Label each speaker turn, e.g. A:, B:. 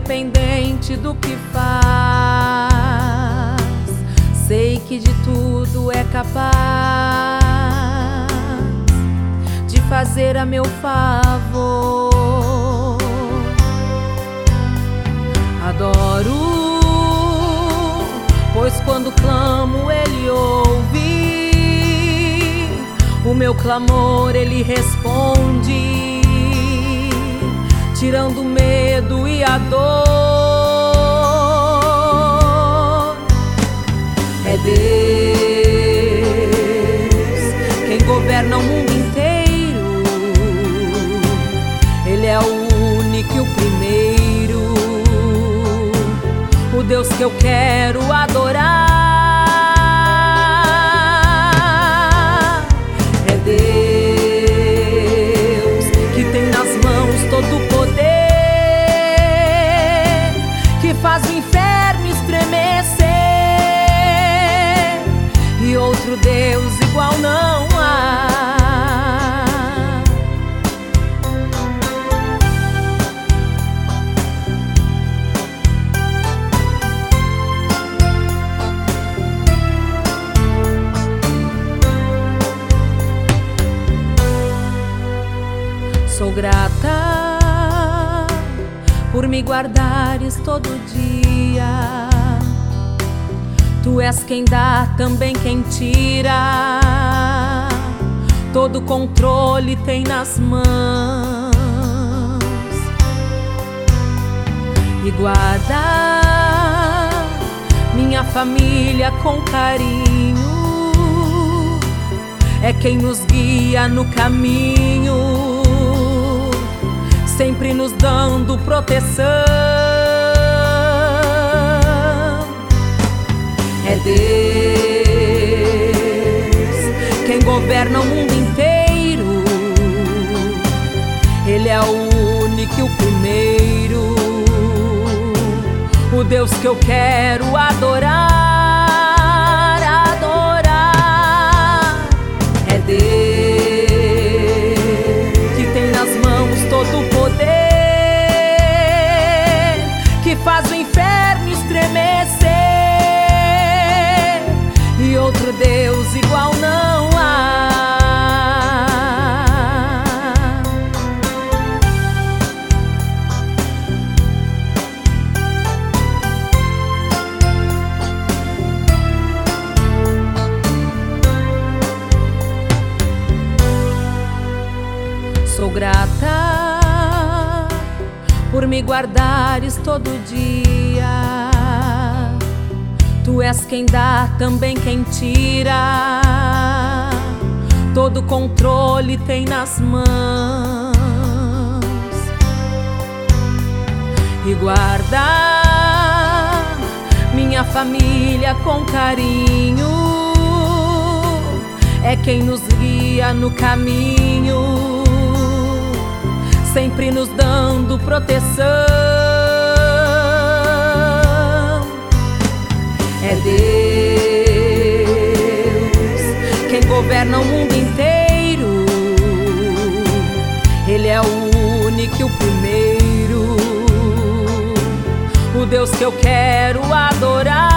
A: independente do que faz, sei que de tudo é capaz de fazer a meu favor. Adoro, pois quando clamo Ele ouve, o meu clamor Ele responde, tirando o medo e a dor. É Deus quem governa o mundo inteiro, Ele é o único e o primeiro, o Deus que eu quero adorar. É Deus que tem nas mãos todo o poder, que faz o inferno estremecer, e outro Deus igual não há. Sou grata por me guardares todo dia. Tu és quem dá, também quem tira. Todo controle tem nas mãos. E guarda minha família com carinho. É quem nos guia no caminho, sempre nos dando proteção. É Deus quem governa o mundo inteiro, Ele é o único e o primeiro, o Deus que eu quero adorar, adorar. É Deus que tem nas mãos todo o poder, que faz o inferno estremecer, e outro Deus igual não há. Sou grata por me guardares todo dia. Tu és quem dá, também quem tira. Todo controle tem nas mãos. E guarda minha família com carinho. É quem nos guia no caminho, sempre nos dando proteção. É Deus quem governa o mundo inteiro, Ele é o único e o primeiro, o Deus que eu quero adorar.